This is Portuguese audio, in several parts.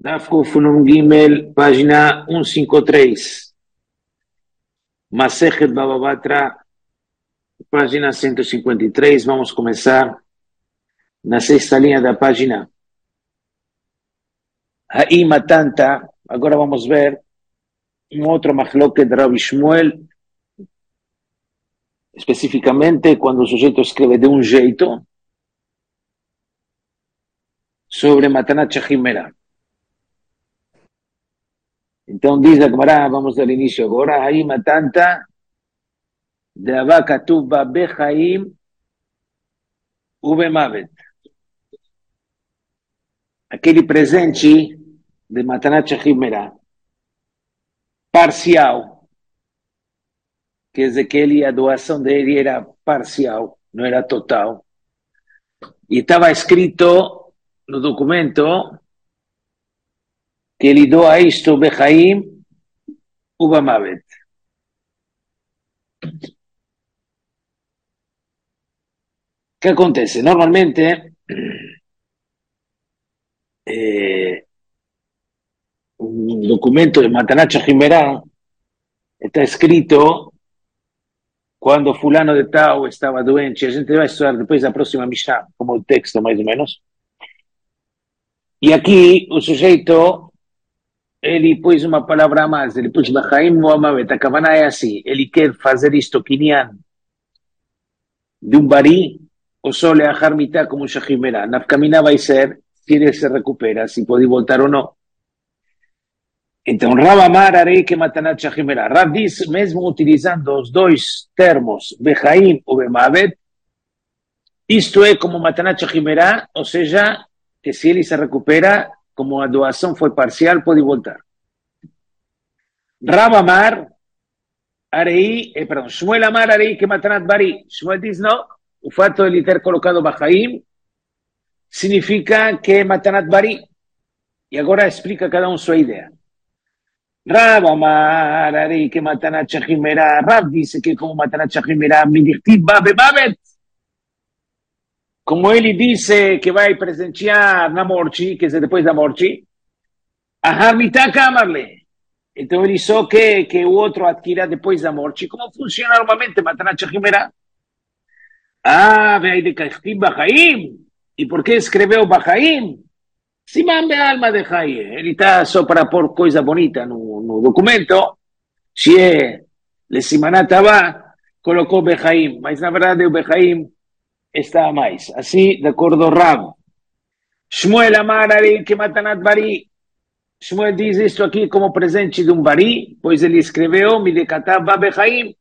Daf Funun Gimel, página 153. Masechet Baba Batra, página 153. Vamos começar na sexta linha da página. Haim Atanta, agora vamos ver um outro machloket de Rabbi Shmuel, especificamente quando o sujeito escreve de um jeito sobre Matanat Shechimera. Então diz a Gemara, vamos dar início agora, Haim Atanta, de Avakatuba Bechaim Ubemavet. Aquele presente de Matanat Shechimera, parcial, quer dizer que a doação dele era parcial, não era total. E estava escrito no documento que ele doa isto Bechaim Ubamavet. O que acontece? Normalmente, um documento de Matanat Shechimera está escrito quando fulano de tal estava doente. A gente vai estudar depois da próxima Mishnah, como o texto mais ou menos. E aqui o sujeito, ele pôs uma palavra a mais, ele pôs Bechaim Ubamavet. A Kavanah é assim, ele quer fazer isto Kinyan de um bari, ou só leachar mitá como Shechimera. Na caminhada vai ser se ele se recupera, se pode voltar ou não. Então, Rav Amar Arei que Matanat Shechimera. Rav diz, mesmo utilizando os dois termos, Bechaim ou Bemavet, isto é como Matanat Shechimera, ou seja, que se ele se recupera, como a doação foi parcial, pode voltar. Rav Amar Arei, Shmuel Amar Arei que Matanat Bari. Shmuel diz, não, o fato de ele ter colocado Bechaim significa que é Matanat Bari. E agora explica cada um sua ideia. Rav Amar Arei que Matanat Shechimera. Rav disse que como Matanat Shechimera, Midichtiv Bemavet. Como ele disse que vai presentear na morte, quer dizer, depois da morte, Ahar Mitá Kamarle. Então ele só quer que o outro adquira depois da morte. Como funciona normalmente Matanat Shechimera? Veio de Kachtiv Bachaim. E por que escreveu Bachaim? Siman de alma de Chaim. Ele está só para pôr coisa bonita no documento. Se é Le Simanat Abba, colocou Bechaim. Mas na verdade o Bechaim está a mais. Assim, de acordo Rav. Shmuel Amar Arei que Matanat Bari. Shmuel diz isto aqui como presente de um bari, pois ele escreveu Midekatav Ba Bechaim.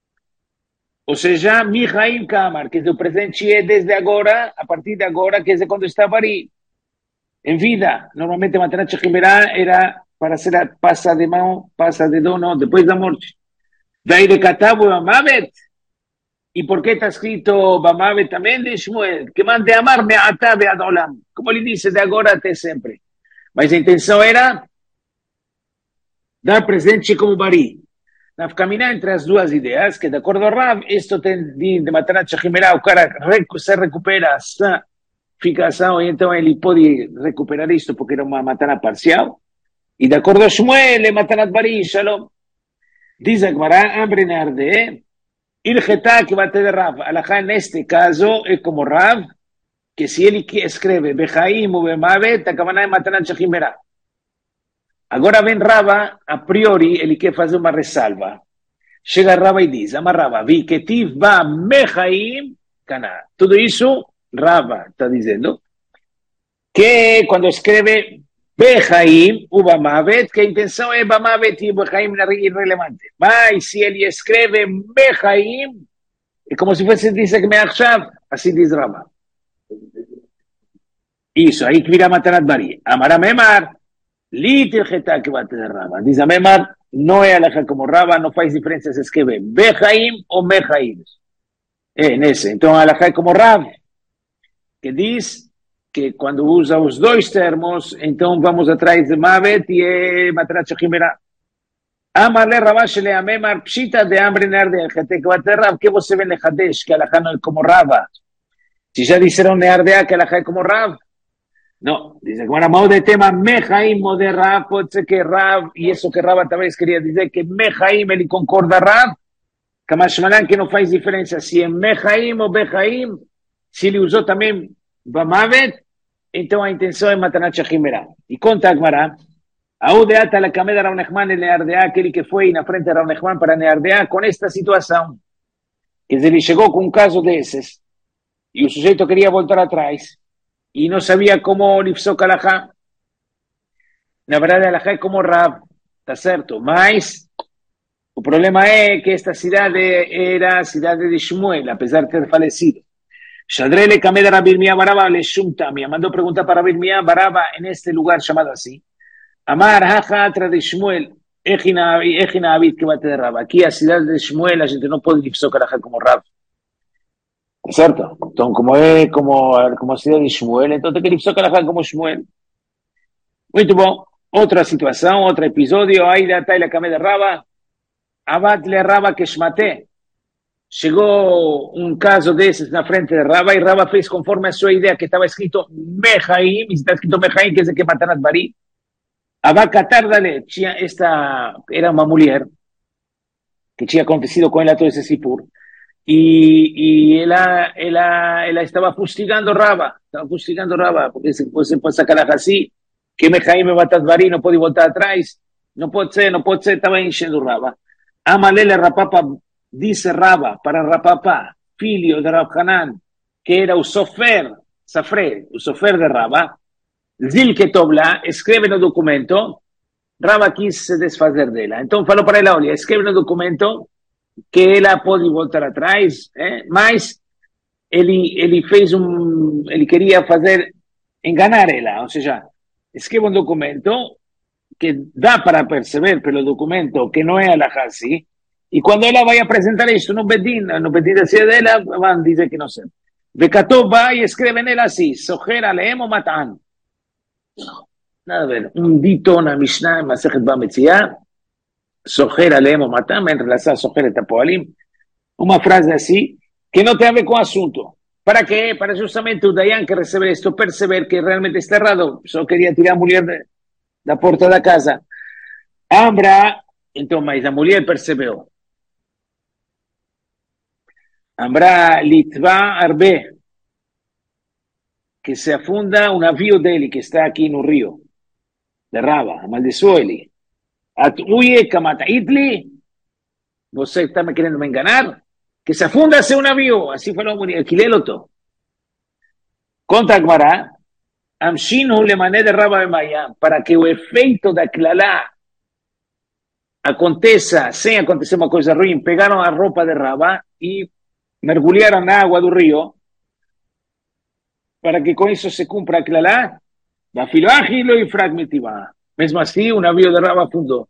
Ou seja, Michaim Kamar, que o presente é desde agora, a partir de agora, quer dizer, quando está bari. Em vida, normalmente Matanat Shechimera era para ser passa de mão, passa de dono, depois da morte. Daí de Katav Bamavet. E por que está escrito Bamavet também de Shmuel? Que mande amar me'atá ve'ad olam. Como ele disse, de agora até sempre. Mas a intenção era dar presente como bari. Na caminhar entre as duas ideias, que de acordo a Rav, isto tem de Matanat Shechimera, o cara se recupera, fica são, e então ele pode recuperar isto porque era uma matana parcial. E de acordo a Shmuel, é Matanat Bari, Shalom. Diz a Gemara, Ambre Nerde, Ilchetá que bate de Rav. Alajá, neste caso, é como Rav, que se ele escreve Bechaim ou Bemavet, a Kavanah é Matanat Shechimera. Agora vem Rava, a priori, ele quer fazer uma ressalva. Chega Rava e diz, Amar Rava, Viketiv ba Mechaim, Kana. Tudo isso, Rava está dizendo, que quando escreve Bechaim, o Bamavet, que a intenção é Bamavet e Bechaim irrelevante. Mas se ele escreve Bechaim, é como se fosse dizer que me achava, assim diz Rava. Isso, aí que vira Matanat Bari. Amar Memar, Litil Getá que bate de Rava. Diz a Memar, não é alajá como Rava, não faz diferença se escreve Bechaim ou Mechaim. É nesse. Então alajá é como Rav, que diz que quando usa os dois termos, então vamos atrás de Mavet e é Matanat Shechimera. Amar le Ravash le Memar, pshita de Ambre Nerde, Getá que bate de Rav, que você vê Lechadesh, que alajá não é como Rava. Se já disseram Neardea que alajá é como Rav, No, dice, bueno, vamos de tema Mejaim o de Rab, puede ser que Rab, y eso que Rab tal vez quería decir que Mejaim él concorda Rab, Kamashmalan que no faz diferencia si en Mejaim o Bejaim, si le usó también Bamavet, entonces la intención es Matanat Shahimera. Y conta Agmará, Aude ata la cameda de Rav Nachman en Neardea, aquel que fue en la frente de Rav Nachman para Neardea, con esta situación, que se le llegó con un caso de ese, y el sujeto quería voltar atrás, y no sabía cómo lifsó Kalajá. La verdad, Kalajá es como Rab, está cierto, mas el problema es que esta ciudad era ciudad de Shmuel, a pesar de ser fallecido. Shadre le camé de Rabbi Mia Baraba le Shumtami, mandó preguntar para Rabbi Mia Baraba en este lugar llamado así. Amar Haja atra de Shmuel, Ejina Abid que bate de Rab. Aquí a ciudad de Shmuel la gente no puede lifsó Kalajá como Rab. ¿Es cierto? Entonces, como es como ciudad de Shmuel, entonces que lifsó Kalajá como Shmuel. Muy tuvo otra situación, otro episodio, ahí de Atay la camé de Raba, Abad le Raba que Shmate. Llegó un caso de ese en la frente de Raba y Raba fez conforme a su idea que estaba escrito Mejaim, y está escrito Mejaim, que es el que matan a Bari. Abaca Tardale, esta era una mujer que había acontecido con él todo ese sipur. Y él estaba fustigando Raba, porque se puede sacar así, que Mejaim me mata a Bari, no puede voltar atrás, no puede ser, estaba enchendo Raba. Amalele Rapapa, dice Raba, para Rapapa, filho de Rab Hanan, que era el sofer de Raba, Zil que Tobla, escribe en el documento, Raba quis se desfazer dela. Entonces falou para ela, olha, escribe no documento que ela pode voltar atrás, mas ele queria enganar ela, ou seja, escreve um documento que dá para perceber pelo documento que não é alajá, ¿sí? E quando ela vai apresentar isso no Bedin da cidade dela, vão dizer que não sei. Bekatov vai e escreve nela assim, Socher aleem o matan. Nada a ver, un dito na Mishnah, en Masechet Bametzia, Socher aleem o matan, en relación a Socher et Apoalim, una frase así, que no tem a ver com o assunto. ¿Para qué? Para justamente o Dayan que recebe esto perceber que realmente está errado. Só queria tirar a mulher da porta da casa. Ambra, então, mas a mulher percebeu. Ambra Litva Arbe, que se afunda un navío dele que está aquí no río, de Raba, amaldiçoou ele. Atuye Kamata Itli, você está me querendo me enganar? Que se afunda seu navio, assim falou a mulher, Aquileloto. Conta Agmará, Amshinu le mané de Raba Bemaya, para que o efeito da Klalá aconteça, sem acontecer uma coisa ruim, pegaram a roupa de Raba e mergulharam na água do río, para que con eso se cumpla a Klalá, da filoágilo y fragmentiva. Mesmo así, un navío de Raba fundó.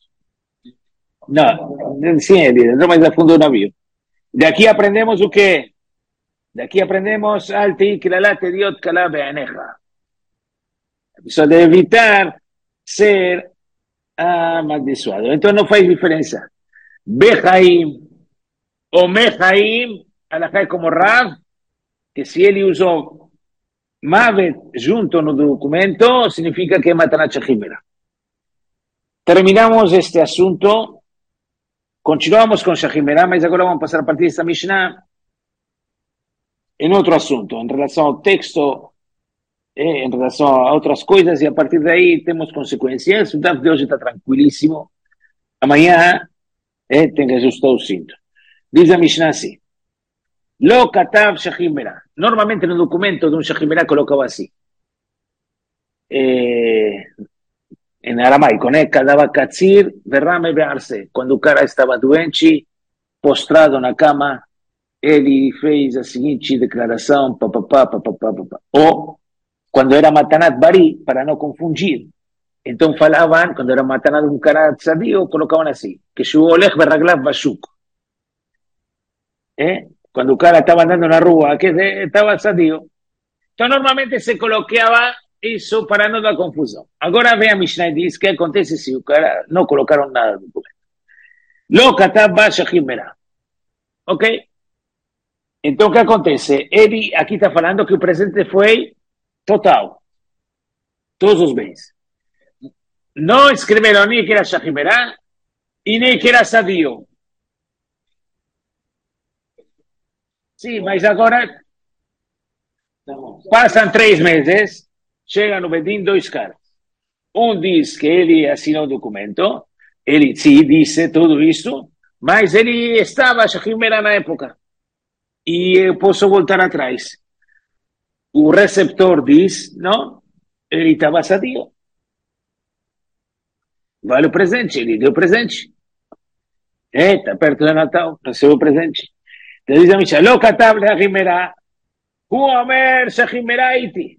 No, sí, no me fundó un navío. De aquí aprendemos o qué? De aquí aprendemos alti Klalá te diot kalá beaneja. Eso de evitar ser amaldiçoado. Entonces no faz diferencia. Bejaim o Mejaim, alajá como Rav, que si él usó Mavet junto no documento significa que es Matanat Shahimera. Terminamos este asunto, continuamos con Shahimera, mas agora vamos pasar a partir de esta Mishnah en otro asunto, en relación al texto, en relación a otras cosas, y a partir de ahí tenemos consecuencias. El DAF de hoy está tranquilísimo, amanhã tem que ajustar o cinto. Dice la Mishnah así, Lo katav Shahimera. Normalmente en el documento de un Shahimera colocaba así. En aramaico, Kadava Katsir, Verrame Bearse. Cuando o cara estaba doente, postrado na cama, ele fez a seguinte declaração, papapá. Ou, quando era Matanat Bari, para não confundir. Então falavam, quando era Matanat um cara sadio, colocavam assim, que Shuolech Berraglav Bashuk. Cuando el cara estaba andando en la rúa, que estaba sadio. Entonces normalmente se coloqueaba eso para no dar confusión. Ahora ve a Mishnah y dice que acontece si el cara no colocaron nada en el documento. Lo katav ba Shahimera. ¿Ok? Entonces, ¿qué acontece? Él aquí está hablando que el presente fue total. todos os bens. Não escreveram nem que era Shahimerá e nem que era Sadio. Sim, mas agora passam 3 meses, chega no Bedin dois caras. Um diz que ele assinou o documento, ele sim disse tudo isso, mas ele estava Shahimerá na época. E eu posso voltar atrás. O receptor diz, não, ele estava sadio. Vale o presente, ele deu presente. Está perto do Natal, recebeu o presente. Então diz a Misha, lo katav le'achimerá, hu omer shachimerá iti.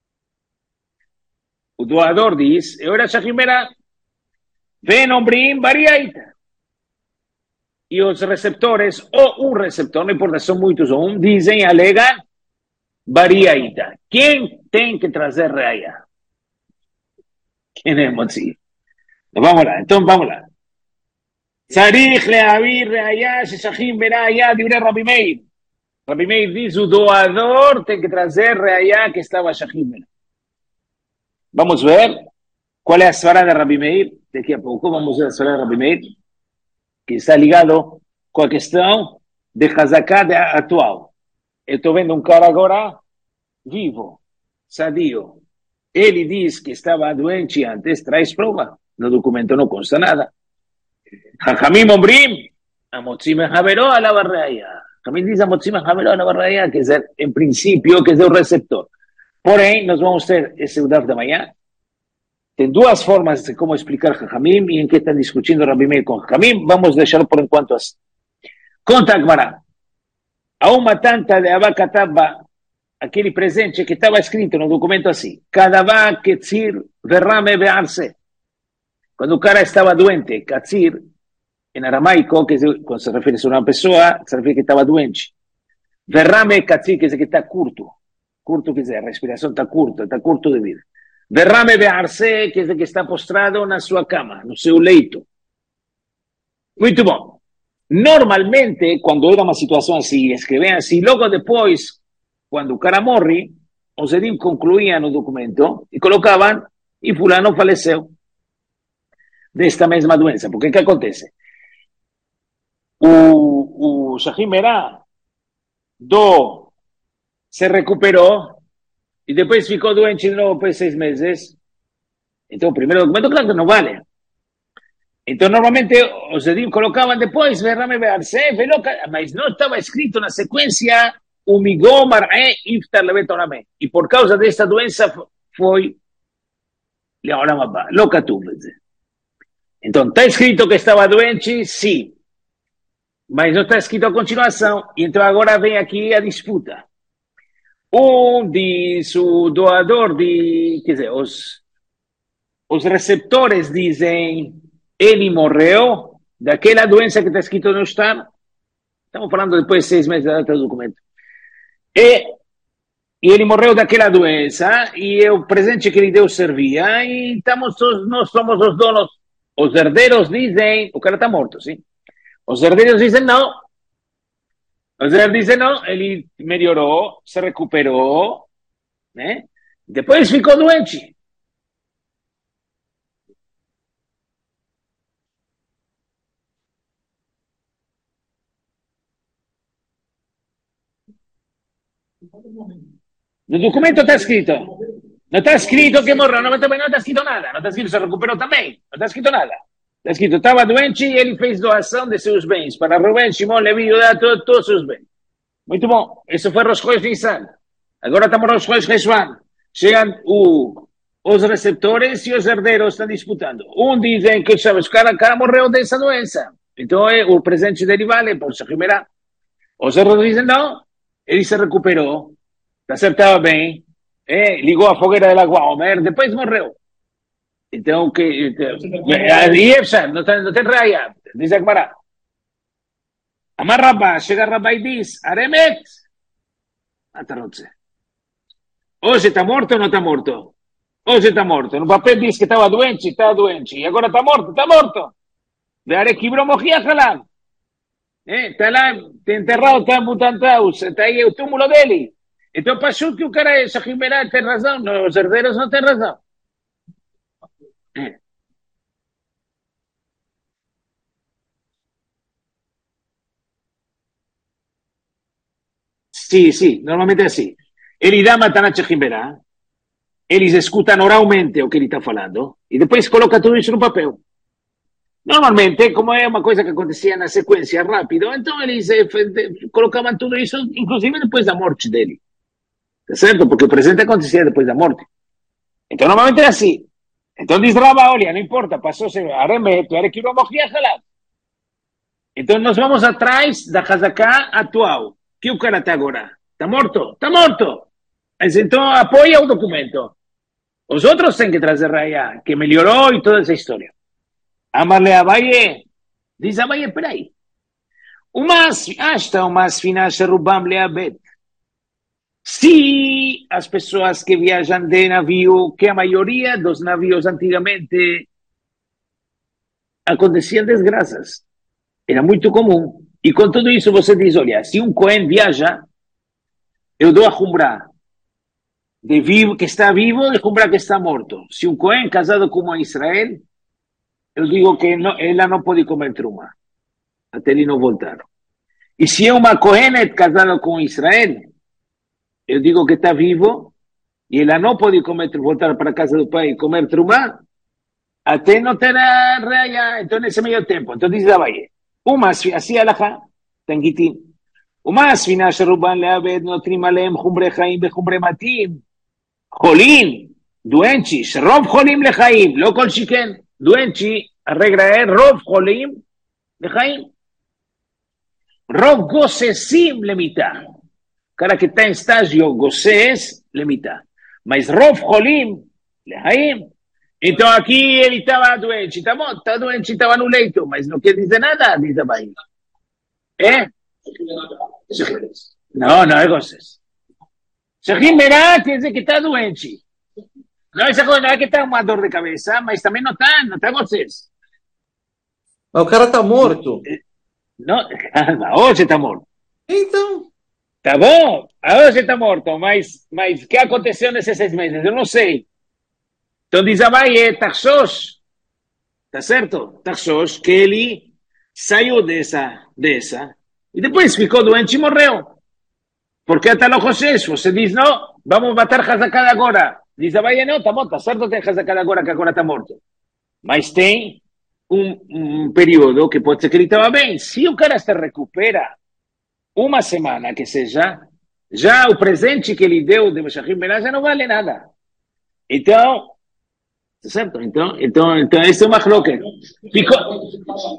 O doador diz, eu era shachimerá, ven ombrim variaita. E os receptores, ou um receptor, não importa, são muitos ou um, dizem, alegam, variaita. Quem tem que trazer reia? Quem é Motzi? Vamos lá, então vamos lá. Tzarich le'avir reaya sheshachim beraya divrei Rabbi Meir. Rabbi Meir diz, o doador tem que trazer reaya que estava shachim. Vamos ver qual é a svara de Rabbi Meir. Daqui a pouco vamos ver a svara de Rabbi Meir, que está ligado com a questão de Hazaká atual. Eu estou vendo um cara agora vivo, sadio. Ele diz que estava doente antes, traz prova. No documento não consta nada. Jajamim ombrim, amotzi mejaveró a la barreia. Jajamim diz amotzi mejaveró a la barreia, que é, em princípio, que é o receptor. Porém, nós vamos ter esse UDAF da manhã. Tem duas formas de como explicar Jajamim e em que estão discutindo Rabbi Meir com Jajamim. Vamos deixar por enquanto assim. Conta a Gemara. A uma tanta de Abacataba, aquele presente que estava escrito no documento assim, Kadavá Ketzir Verrame Bearse. Quando o cara estava doente, Katzir, em aramaico, que quando se refere a uma pessoa, se refere que estava doente. Verrame Katzir, quer dizer que está curto. Curto quer dizer, a respiração está curto de vida. Verrame Bearse, quer dizer que está postrado na sua cama, no seu leito. Muito bom. Normalmente, quando era uma situação assim, escreviam assim, logo depois, quando o cara morre, os edim concluíam o documento e colocavam, e fulano faleceu desta mesma doença. Porque que acontece? O Shahimerá se recuperou e depois ficou doente de novo por 6 meses. Então, o primeiro documento, claro que não vale. Então, normalmente, os edim colocavam depois, mas não estava escrito na sequência o migó mar'é iftar lebetonamé. E por causa desta doença foi lo katuv. Então, está escrito que estava doente? Sim. Mas não está escrito a continuação. E então agora vem aqui a disputa. Um diz, o doador diz, quer dizer, os receptores dizem, ele morreu daquela doença que está escrito no Shtar. Estamos falando depois de 6 meses da data do documento. E ele morreu daquela doença e o presente que ele deu servia e nós somos os donos. Os herdeiros dizem, o cara está morto, sim? Os herdeiros dizem não. Os herdeiros dizem não, ele melhorou, se recuperou, né? Depois ficou doente. No documento está escrito. Não está escrito que morreu, não está escrito nada. Não está escrito que se recuperou também. Não está escrito nada. Está escrito, estava doente e ele fez doação de seus bens. Para Rubén, Shimon, Levi, Judá, todos seus bens. Muito bom. Isso foi Rosh Chodesh Nissan. Agora estamos Rosh Chodesh Heshvan. Chegam os receptores e os herdeiros estão disputando. Um dizem que, sabes, o cara morreu dessa doença. Então, o presente dele vale por Shahimerá. Os herdeiros dizem, não, ele se recuperou, acertava bem, ligou a fogueira da Lagoa Omer, depois morreu. Então, não tem raia, diz a Gemara. Amar Rabá, chega Rabá e diz, Aremet, Atarotze. Hoje está morto ou não está morto? Hoje está morto. No papel diz que estava doente, e agora está morto, está morto. De Arequibro Mojia Halal. Está lá, está enterrado, está Mutantaus, está aí o túmulo dele. Então, passou que o cara é Shahimerá, tem razão, os herdeiros não têm razão. Eh, Sì, sì, normalmente è sì. E li dà Matana Chimberà, e li escutan oralmente o che li sta falando, e poi coloca tutto isso no papel. Normalmente, como é uma coisa que acontecia na sequência rápido, então eles colocavam tudo isso, inclusive depois da morte dele. Tá certo? Porque o presente acontecia depois da morte. Então, normalmente é assim. Então diz Raba, olha, não importa, passou-se, arremeto, era que não morria halal. Então nós vamos atrás da Hazaká atual. Que o cara está agora? Está morto? Está morto! Mas então apoia o documento. Os outros têm que trazer Raya, que melhorou e toda essa história. Amarle a Valle, diz a Valle, peraí. Hasta umas finais Rubam Leabet. Se as pessoas que viajam de navio, que a maioria dos navios antigamente aconteciam desgraças. Era muito comum. E com tudo isso você diz, olha, se um Cohen viaja, eu dou a Jumbrá de vivo, que está vivo e Jumbrá que está morto. Se um Cohen casado com uma Israel, eu digo que não, ela não pode comer truma, até ele não voltar. E se é uma Cohenet casada com Israel, eu digo que está vivo e ela não pode comer, voltar para a casa do pai e comer truma, até não ter a reia. Então, nesse meio tempo. Então, diz a Valle, uma, assim, alahá, tanguitim. ומה הספינה שרובן לאבד נותנים עליהם חומרי חיים וחומרי מתים? חולים, דואנצ'י, שרוב חולים לחיים, לא כל שכן, דואנצ'י, הרגע רוב חולים לחיים. רוב גוססים למיטה. cara que está em estágio gosses limita. Mas rov cholim lehaim. Então aqui ele estava doente, tá bom, tá doente, estava no leito, mas não quer dizer nada, diz a Bahia. É? Não, não é gosses. Shahim Merah quer dizer que está doente. Não, essa coisa não é que está uma dor de cabeça, mas também não está gosses. Mas o cara tá morto. Não, calma, hoje está morto. Então, Tá bom, hoje está morto, mas o que aconteceu nesses 6 meses? Eu não sei. Então diz a Bahia, Taxos, tá certo? Taxos, que ele saiu dessa, e depois ficou doente e morreu. Porque até o José, você diz, não, vamos matar Hazaká agora. Diz a Bahia, não, tá bom, tá certo, tem Hazaká agora, que agora está morto. Mas tem um período que pode ser que ele estava bem. Se o cara se recupera uma semana que seja, já o presente que ele deu de Shahim Benah já não vale nada. Então, certo? Então esse é uma cloque. Ficou...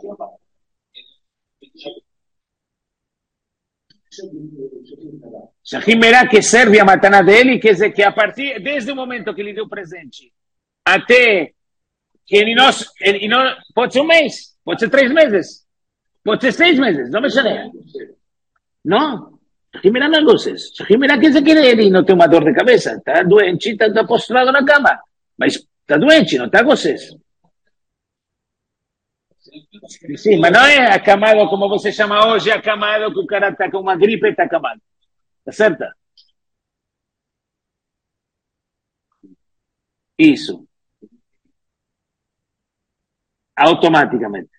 Shahim Benah que serve a matana dele, quer dizer que a partir, desde o momento que ele deu o presente, até que ele não pode ser um mês, pode ser 3 meses, pode ser 6 meses, não me chame. Não, Shahimera não é gosses. Shahimera quer dizer que ele não tem uma dor de cabeça. Está doente, está postrado na cama. Mas está doente, não está gosses. Sim, mas não é acamado como você chama hoje, acamado que o cara está com uma gripe e está acamado. Está certo? Isso. Automaticamente.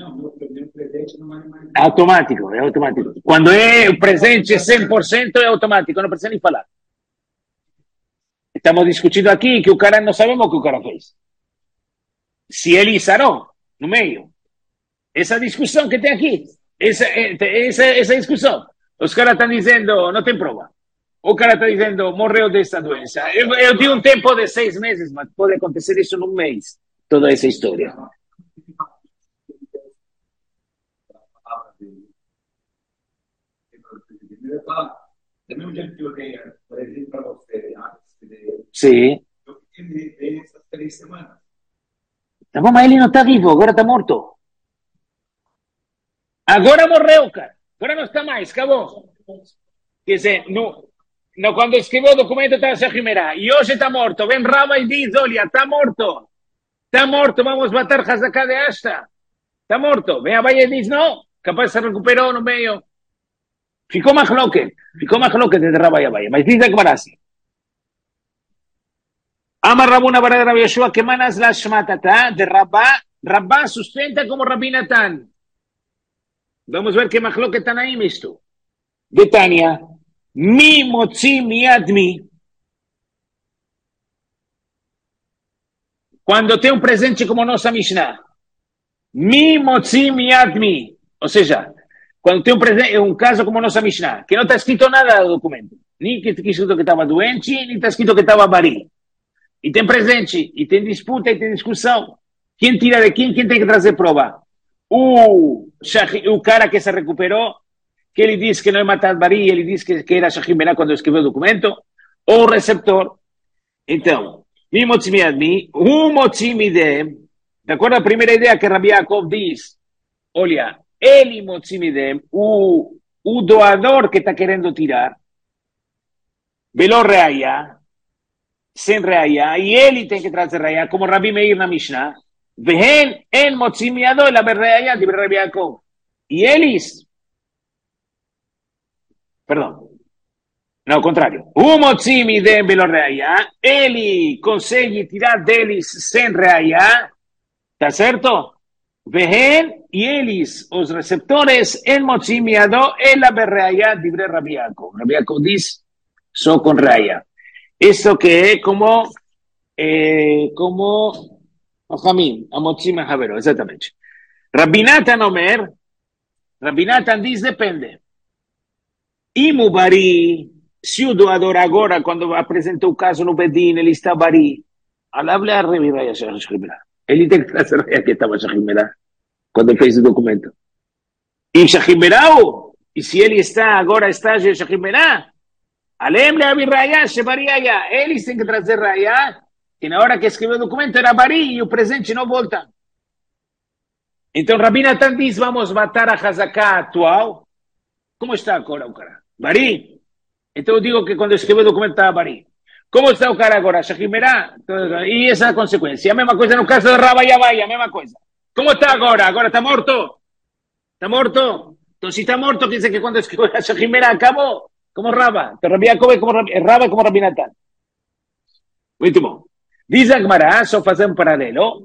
Automático, é automático. Quando é o presente 100% é automático, não precisa nem falar. Estamos discutindo aqui que o cara não sabemos o que o cara fez. Se ele sarou no meio. Essa discussão que tem aqui. Essa discussão. Os caras estão dizendo, não tem prova. O cara está dizendo, morreu dessa doença. Eu digo um tempo de 6 meses, mas pode acontecer isso num mês. Toda essa história. Do mesmo jeito que eu dei presente para você antes, Sim. eu dei essas 3 semanas. Tá bom, mas ele não está vivo, agora está morto. Agora morreu, cara. Agora não está mais, acabou. Quer dizer, quando escreveu o documento estava Shahim Merah. E hoje está morto. Vem Rama e diz, olha, está morto. Está morto, vamos matar Hazaká de Ashta. Está morto. Vem a Bahia e diz, não, capaz se recuperou no meio. Ficou mahloket de Rabba e Abaye. Mas diz a Gemara assim. Ama Rabuna Barad Rabbi Yoshua que manas la shmatata de Rabá. Rabá sustenta como Rabbi Natán. Vamos a ver qué mahloket Tanaim esto. De Tania. Mi motzi miadmi. Quando tem presente como nossa Mishnah. Mi motzi miadmi. Ou seja, quando tem presente, caso como nossa Mishnah, que não está escrito nada no documento. Nem que está escrito que estava doente, nem está escrito que estava bari. E tem presente, e tem disputa, e tem discussão. Quem tira de quem tem que trazer prova? O cara que se recuperou, que ele diz que não é matar bari, ele diz que era Shahim Bená quando escreveu o documento, ou o receptor. Então, mi motzi miadmi, hu motzi midem, de acordo à primeira ideia que Rabbi Yaakov diz, olha, ele motzi midem, o doador que está querendo tirar, velo reaya, sem reaya, e ele tem que trazer reaya, como Rabbi Meir na Mishnah, vehen en motzi miado, ela ver reaya, de Rabbi Yaakov. E eles, perdão, não, ao contrário, o motzi midem velo reaya, ele consegue tirar deles sem reaya, tá certo? Vehen, e eles, os receptores, en motzi miado, ela ver reaya, de Rabbi Yaakov. Rabbi Yaakov diz, só com reaya. Eso que es como Jamín, Amotzim Javero, exactamente. Rabbi Natan Omer, Rabbi Natan diz depende. Imu bari, se o doador agora, quando apresentou o caso no Bedin, ele está bari, alable a Reviraya Shachimera. Ele tem que trazer a que estava Shachimera, quando fez o documento. E Shachimerau, e se ele está agora estágio de Shachimera, Alem le Abi Raya, Shebari Aya. Eles têm que trazer Raya, que na hora que escreveu o documento era Bari e o presente não volta. Então Rabbi Natan diz, vamos matar a Hazaká atual. Como está agora o cara? Bari. Então eu digo que quando escreveu o documento estava Bari. Como está o cara agora? Shachimerá. E essa é a consequência. A mesma coisa no caso de Rabba Yabai, a mesma coisa. Como está agora? Agora está morto? Está morto? Então se está morto, quer dizer que quando escreveu a Shachimerá acabou. Como Rabba. Pero Rabbi Yaakov é Rabba como Rabbi Natan. Muito bom. Diz a Gemara, só fazer um paralelo.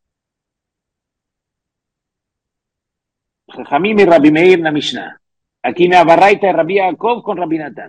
Jamim e Rabbi Meir na Mishnah. Aqui na Baraita é Rabbi Yaakov com Rabbi Natan.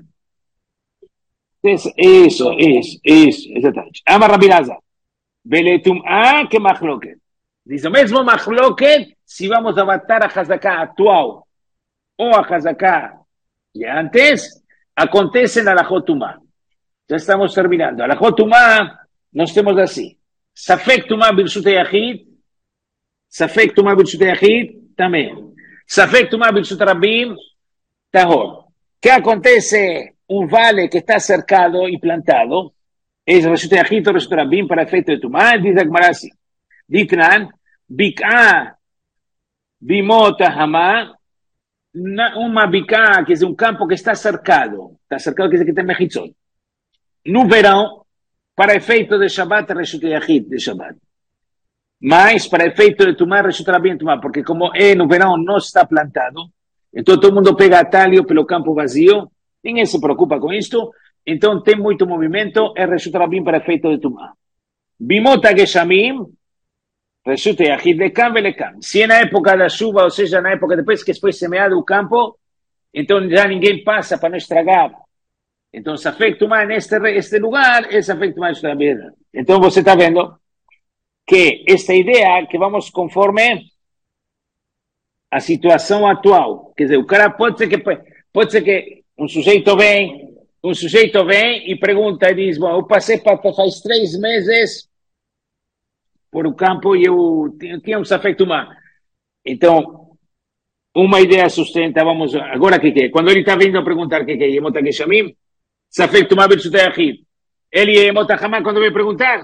Isso, exatamente. Ama Rabbi Lazar. Beletum que machloket. Diz o mesmo machloket se vamos a matar a Hazaká atual ou a Hazaká de antes. Acontece na Alachot Tumá. Já estamos terminando. Alachot Tumá, nós temos assim. Safek Tumá Birshut Yachid. Safek Tumá Birshut Yachid, também. Safek Tumá Birshut Rabim, Tahor. Que acontece um vale que está cercado e plantado. É Birshut Yachid ou Birshut Rabim para efeito de Tumá. Diz a Gemara assim. Ditnan, Bik'a Bimot Hama. Uma bicá, quer dizer, um campo que está cercado, quer dizer que tem mechitzot. No verão, para efeito de Shabbat, Reshut Yachid de Shabbat. Mas, para efeito de Tumá, Reshut Rabim Tumá, porque como no verão não está plantado, então todo mundo pega atalho pelo campo vazio, ninguém se preocupa com isto, então tem muito movimento, é Reshut Rabim para efeito de Tumá. Bimota Geshamim, Reshut Yachid lekam velekam. Se é na época da chuva, ou seja, na época depois que foi semeado o campo, então já ninguém passa para não estragar. Então, Safek Tumá neste lugar, é Safek Tumá também. Então, você está vendo que esta ideia que vamos conforme a situação atual. Quer dizer, o cara pode ser que um sujeito vem e pergunta e diz, bom, eu passei faz 3 meses por o campo e eu tinha um Safek Tumá. Então, uma ideia sustenta, vamos, agora que é? Quando ele está vindo a perguntar o que é Yemot HaGeshamim, Safek Tumá Birshut Yachid, ele é Yemot HaHama quando vem perguntar?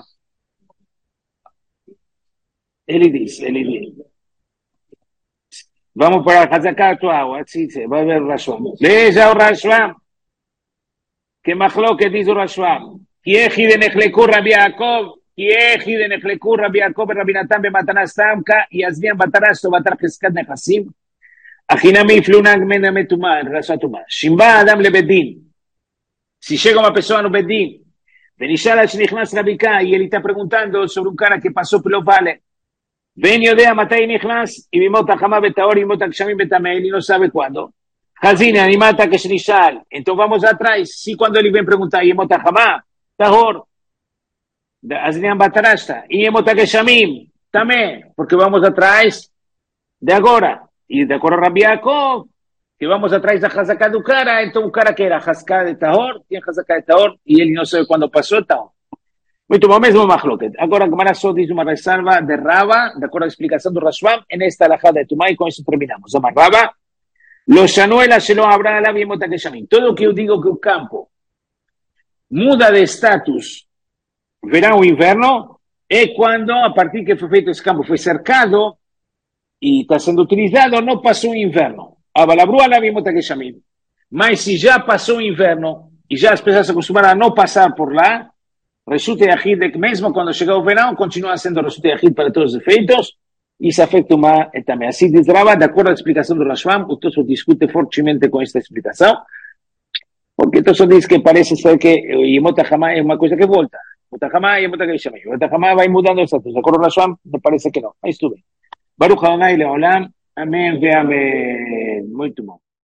Ele diz, vamos para a Hazaká atual, assim, vai ver o Rashbam. Veja o Rashbam, que Machloket diz o Rashbam, que Echid Nechleku Rabbi Yaakov, כי איך נחלקו רבי יעקב ורבי נתן במתנה סמכה, יזמיין בתרס או בתר חזקת נכסים, החינמי יפלונג מן המטומאה, רשת טומאה. שאם בא אדם לבית דין, se chega uma pessoa no Bedin, Benishal Shnichnas Rabika, y él está preguntando sobre un cara que pasó pero vale. Ven Yodea Matay Nichnas, y Mimota Hamá Betaor, y Mota Kshamim Betamel, y no sabe cuándo. Hazina, Animata que Shnishal. Entonces vamos atrás, sí, cuando él viene preguntar, y Mota Hamá, Tahor, Aznian Batarasta, y Mota Kshamim, también, porque vamos atrás de ahora, y de acuerdo a Rabbi Yaakov, que vamos atrás de Hazaká do cara, entonces un cara que era Hazaká de Tahor, tiene Hazaká de Tahor, y él no sabe cuándo pasó Tahor. Muito bom, mesmo Mahloket. Agora a Gemara só diz uma ressalva de Rava, de acordo à explicação do Rashbam, nesta alajá de Tumá, e com isso terminamos. Amar Rava, Lo Shanuela se lo habrá la bien mota que llamen. Todo que eu digo que o campo muda de status verão ou inverno é quando, a partir que foi feito esse campo, foi cercado e está sendo utilizado, não passou o inverno. A balabrua la bien mota que llamen. Mas se já passou o inverno e já as pessoas se acostumaram a não passar por lá, resulta Yahid de que mesmo quando chega o verão, continua sendo resulta Yahid para todos os efeitos, e se afeta uma também. Assim diz Rava, de acordo à explicação do Rashbam, o Tosso discute fortemente com esta explicação, porque o Tosso diz que parece ser que Yemot HaHamá é uma coisa que volta. Yemot HaHamá e Yemot HaHamá. Yemot HaHamá vai mudando o status. De acordo ao Rashbam, me parece que não. Mas tudo bem. Baruch Adonai Leolam. Amém ve amém. Muito bom.